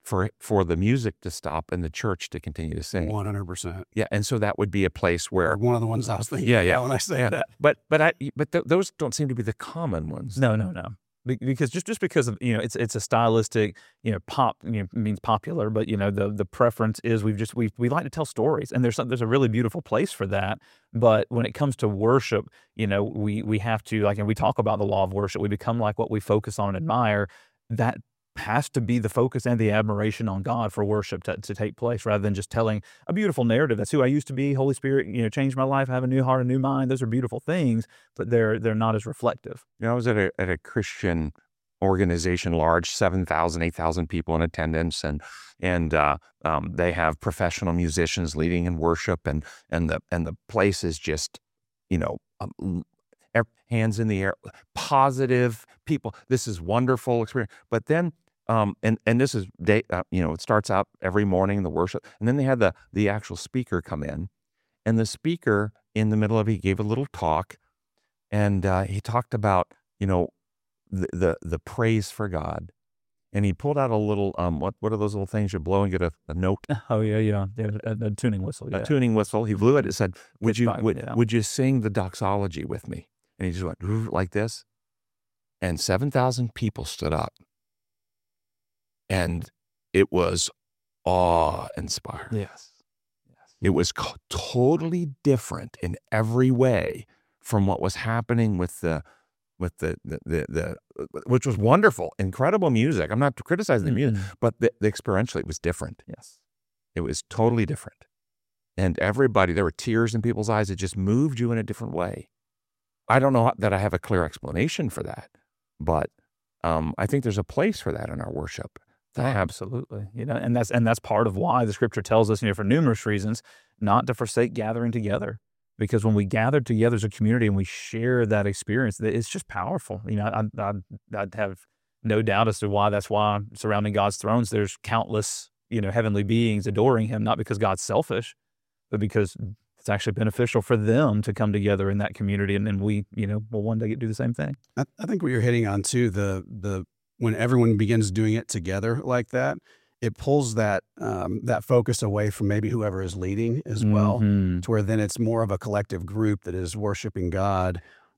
for the music to stop and the church to continue to sing. 100%. Yeah, and so that would be a place where One of the ones I was thinking. Yeah. When I say that. But those don't seem to be the common ones. No. Because just because of, it's a stylistic, pop, means popular, but the preference is we like to tell stories, and there's a really beautiful place for that. But when it comes to worship, we have to, and we talk about the law of worship, we become like what we focus on and admire. That has to be the focus and the admiration on God for worship to take place, rather than just telling a beautiful narrative. That's who I used to be. Holy Spirit, changed my life. I have a new heart, a new mind. Those are beautiful things, but they're not as reflective. I was at a Christian organization, large, 7,000, 8,000 people in attendance, and they have professional musicians leading in worship, and the place is just, hands in the air, positive people. This is wonderful experience. But then, and this is it starts out every morning, the worship, and then they had the actual speaker come in, and the speaker in the middle of it, he gave a little talk, and he talked about the praise for God, and he pulled out a little what are those little things you blow and get a note? Oh yeah, a tuning whistle. Yeah. A tuning whistle. He blew it. It said, "Would Yeah. you sing the doxology with me?" And he just went like this, and 7,000 people stood up. And it was awe-inspiring. Yes. It was totally different in every way from what was happening with the which was wonderful, incredible music. I'm not criticizing the music, but the experientially it was different. Yes. It was totally different. And everybody, there were tears in people's eyes. It just moved you in a different way. I don't know that I have a clear explanation for that, but I think there's a place for that in our worship. Absolutely. And that's part of why the scripture tells us, for numerous reasons, not to forsake gathering together. Because when we gather together as a community and we share that experience, it's just powerful. I'd have no doubt as to why that's why surrounding God's thrones, there's countless, heavenly beings adoring him, not because God's selfish, but because it's actually beneficial for them to come together in that community. And then we, will one day do the same thing. I think what you're hitting on too, the when everyone begins doing it together like that, it pulls that focus away from maybe whoever is leading as well, to where then it's more of a collective group that is worshiping God.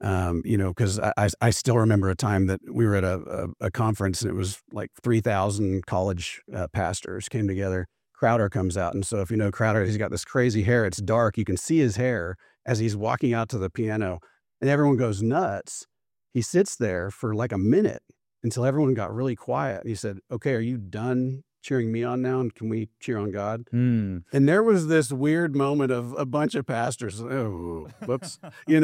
Because I still remember a time that we were at a conference, and it was like 3,000 college pastors came together. Crowder comes out, and so if you know Crowder, he's got this crazy hair. It's dark. You can see his hair as he's walking out to the piano, and everyone goes nuts. He sits there for like a minute until everyone got really quiet. He said, "Okay, are you done cheering me on now? And can we cheer on God?" And there was this weird moment of a bunch of pastors, oh, whoops,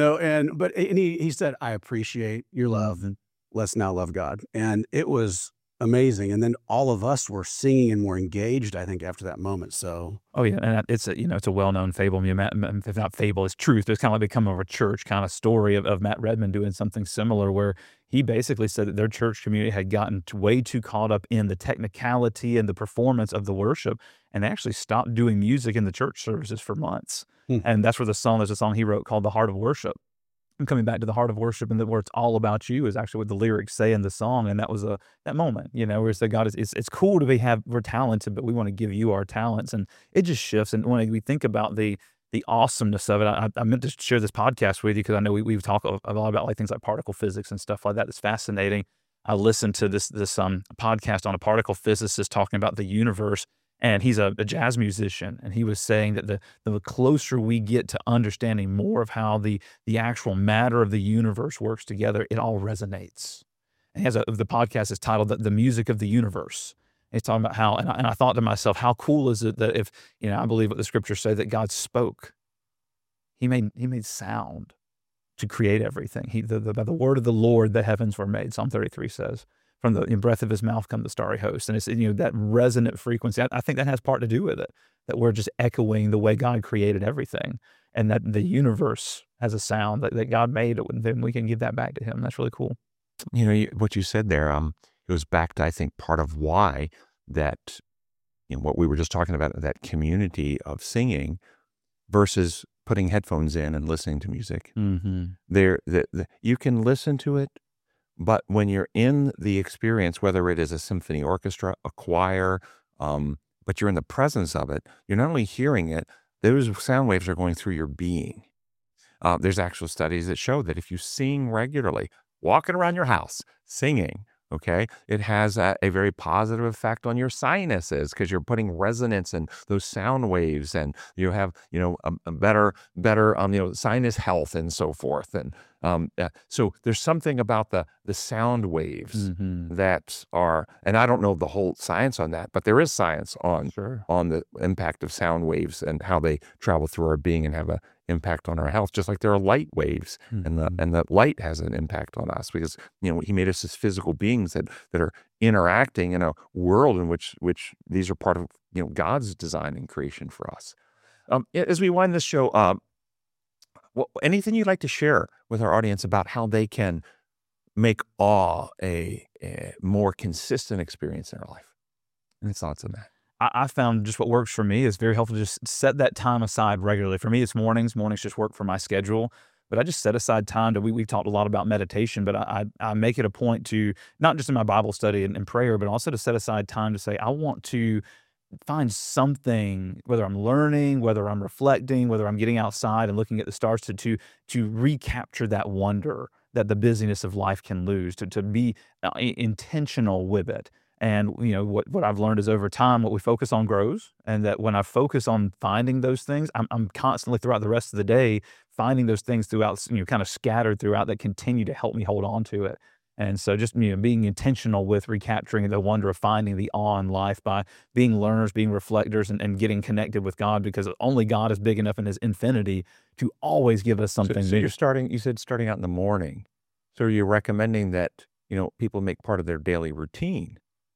but he said, "I appreciate your love. Let's now love God." And it was amazing. And then all of us were singing and were engaged, I think, after that moment. So, oh yeah, and it's a well-known fable. If not fable, it's truth. It's kind of like become of a church kind of story of Matt Redman doing something similar, where he basically said that their church community had gotten way too caught up in the technicality and the performance of the worship, and they actually stopped doing music in the church services for months. And that's where there's a song he wrote called "The Heart of Worship." I'm coming back to the heart of worship, and where it's all about you is actually what the lyrics say in the song. And that was that moment, where it's that God it's cool to we're talented, but we want to give you our talents, and it just shifts. And when we think about the awesomeness of it, I meant to share this podcast with you because I know we've talked a lot about like things like particle physics and stuff like that. It's fascinating. I listened to this podcast on a particle physicist talking about the universe. And he's a jazz musician, and he was saying that the closer we get to understanding more of how the actual matter of the universe works together, it all resonates. And the podcast is titled "The Music of the Universe." And he's talking about how, and I thought to myself, how cool is it that if I believe what the scriptures say, that God spoke, he made sound to create everything. By the word of the Lord the heavens were made. Psalm 33 says. From the breath of his mouth come the starry host. And it's, that resonant frequency, I think that has part to do with it, that we're just echoing the way God created everything, and that the universe has a sound that God made, and then we can give that back to him. That's really cool. What you said there goes back to, I think, part of why that, what we were just talking about, that community of singing versus putting headphones in and listening to music. You can listen to it, but when you're in the experience, whether it is a symphony orchestra, a choir, but you're in the presence of it. You're not only hearing it, those sound waves are going through your being. There's actual studies that show that if you sing regularly, walking around your house, singing, okay, it has a very positive effect on your sinuses because you're putting resonance in those sound waves, and you have, a better, sinus health and so forth. And so there's something about the sound waves that are, and I don't know the whole science on that, but there is science on the impact of sound waves and how they travel through our being and have a impact on our health, just like there are light waves, and the light has an impact on us because he made us as physical beings that are interacting in a world in which these are part of God's design and creation for us. As we wind this show up, anything you'd like to share with our audience about how they can make awe a more consistent experience in our life? Any thoughts on that? I found just what works for me is very helpful. Just set that time aside regularly. For me, it's mornings. Mornings just work for my schedule. But I just set aside time we've talked a lot about meditation, but I make it a point to, not just in my Bible study and prayer, but also to set aside time to say, I want to find something, whether I'm learning, whether I'm reflecting, whether I'm getting outside and looking at the stars, to recapture that wonder that the busyness of life can lose, to be intentional with it. And what I've learned is over time, what we focus on grows, and that when I focus on finding those things, I'm constantly throughout the rest of the day finding those things throughout, kind of scattered throughout, that continue to help me hold on to it. And so just being intentional with recapturing the wonder of finding the awe in life by being learners, being reflectors, and getting connected with God, because only God is big enough in His infinity to always give us something So new. you said starting out in the morning. So you're recommending that people make part of their daily routine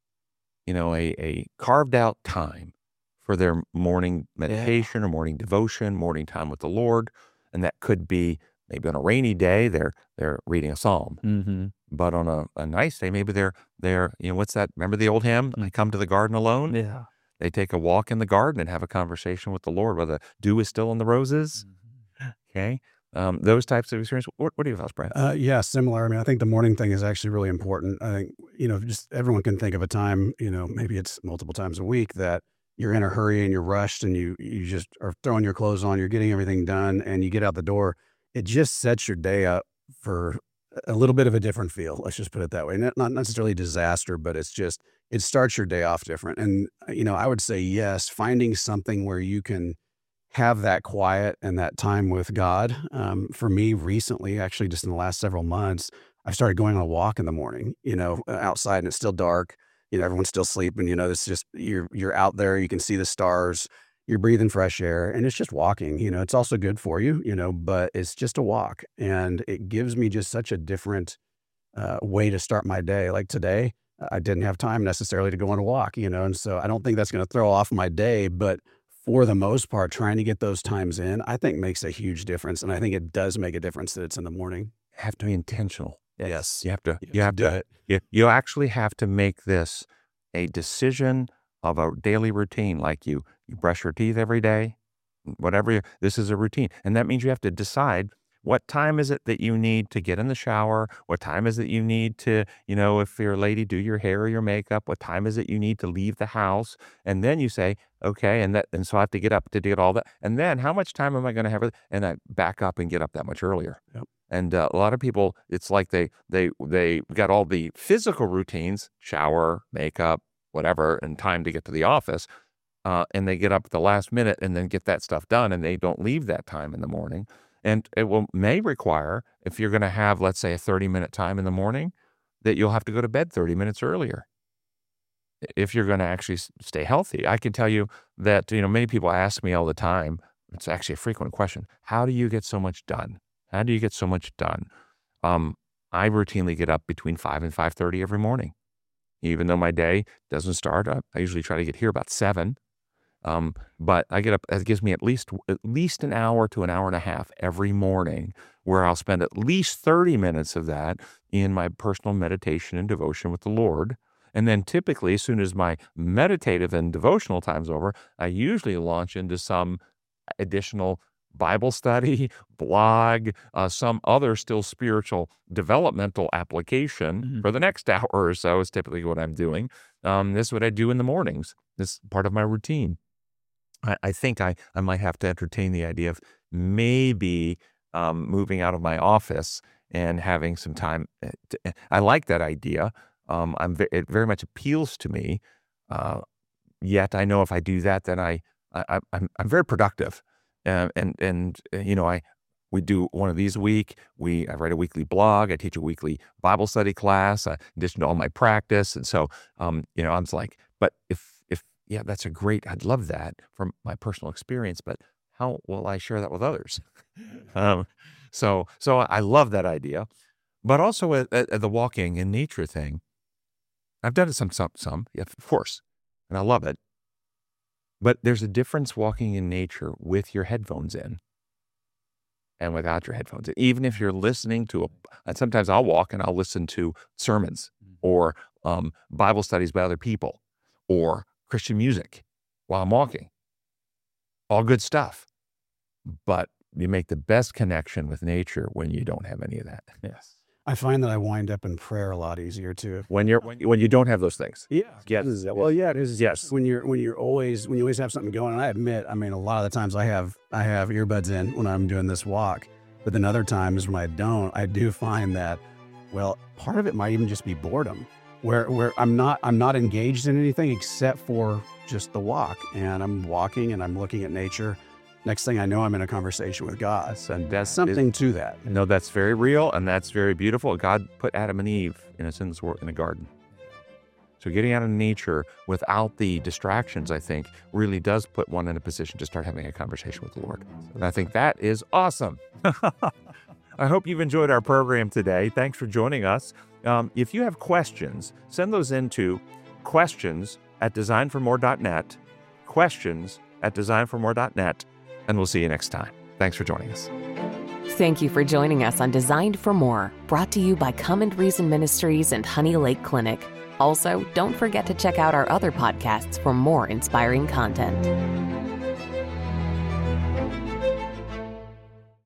a carved out time for their morning meditation or morning devotion, morning time with the Lord. And that could be maybe on a rainy day, they're reading a psalm. But on a nice day, maybe they're what's that? Remember the old hymn, I come to the garden alone? Yeah. They take a walk in the garden and have a conversation with the Lord, where the dew is still on the roses. Okay. Those types of experience. What are your thoughts, Brad? Yeah, similar. I mean, I think the morning thing is actually really important. I think, just everyone can think of a time, maybe it's multiple times a week that you're in a hurry and you're rushed and you just are throwing your clothes on, you're getting everything done, and you get out the door. It just sets your day up for a little bit of a different feel. Let's just put it that way. Not necessarily disaster, but it starts your day off different. And, I would say, yes, finding something where you can have that quiet and that time with God. For me recently, actually just in the last several months, I've started going on a walk in the morning, outside, and it's still dark, everyone's still sleeping, it's just, you're out there, you can see the stars, you're breathing fresh air, and it's just walking, it's also good for you, but it's just a walk. And it gives me just such a different way to start my day. Like today, I didn't have time necessarily to go on a walk, and so I don't think that's going to throw off my day, but for the most part, trying to get those times in, I think makes a huge difference. And I think it does make a difference that it's in the morning. You have to be intentional. Yes. You have to do it. You actually have to make this a decision of a daily routine. Like you brush your teeth every day, this is a routine. And that means you have to decide, what time is it that you need to get in the shower? What time is it you need to, if you're a lady, do your hair or your makeup? What time is it you need to leave the house? And then you say, okay, and so I have to get up to do all that. And then how much time am I going to have? And I back up and get up that much earlier. Yep. And a lot of people, it's like they got all the physical routines, shower, makeup, whatever, and time to get to the office. And they get up at the last minute and then get that stuff done, and they don't leave that time in the morning. And it may require, if you're going to have, let's say, a 30-minute time in the morning, that you'll have to go to bed 30 minutes earlier if you're going to actually stay healthy. I can tell you that, many people ask me all the time, it's actually a frequent question, how do you get so much done? How do you get so much done? I routinely get up between 5 and 5:30 every morning. Even though my day doesn't start up, I usually try to get here about 7. But I get up, it gives me at least an hour to an hour and a half every morning, where I'll spend at least 30 minutes of that in my personal meditation and devotion with the Lord. And then typically, as soon as my meditative and devotional time's over, I usually launch into some additional Bible study, blog, some other still spiritual developmental application for the next hour or so is typically what I'm doing. This is what I do in the mornings. This is part of my routine. I think I might have to entertain the idea of maybe moving out of my office and having some time. I like that idea. It very much appeals to me. Yet I know if I do that, then I'm very productive. We do one of these a week. I write a weekly blog. I teach a weekly Bible study class, in addition to all my practice. And so, I'm just like, but yeah, I'd love that from my personal experience, but how will I share that with others? So I love that idea, but also at the walking in nature thing, I've done it some, yeah, of course, and I love it. But there's a difference walking in nature with your headphones in and without your headphones in. Even if you're listening to and sometimes I'll walk and I'll listen to sermons or Bible studies by other people or Christian music while I'm walking. All good stuff. But you make the best connection with nature when you don't have any of that. Yes. I find that I wind up in prayer a lot easier too. When you don't have those things. Yeah. Yes. Well, yeah, it is. Yes. When you always have something going, and I admit, a lot of the times I have earbuds in when I'm doing this walk, but then other times when I don't, I do find that, well, part of it might even just be boredom, where I'm not engaged in anything except for just the walk, and I'm walking and I'm looking at nature. Next thing I know, I'm in a conversation with God. And that's something to that. No, that's very real, and that's very beautiful. God put Adam and Eve in a sinless world in a garden. So getting out of nature without the distractions, I think, really does put one in a position to start having a conversation with the Lord. And I think that is awesome. I hope you've enjoyed our program today. Thanks for joining us. If you have questions, send those into questions@designformore.net, questions@designformore.net, and we'll see you next time. Thanks for joining us. Thank you for joining us on Designed for More, brought to you by Come and Reason Ministries and Honey Lake Clinic. Also, don't forget to check out our other podcasts for more inspiring content.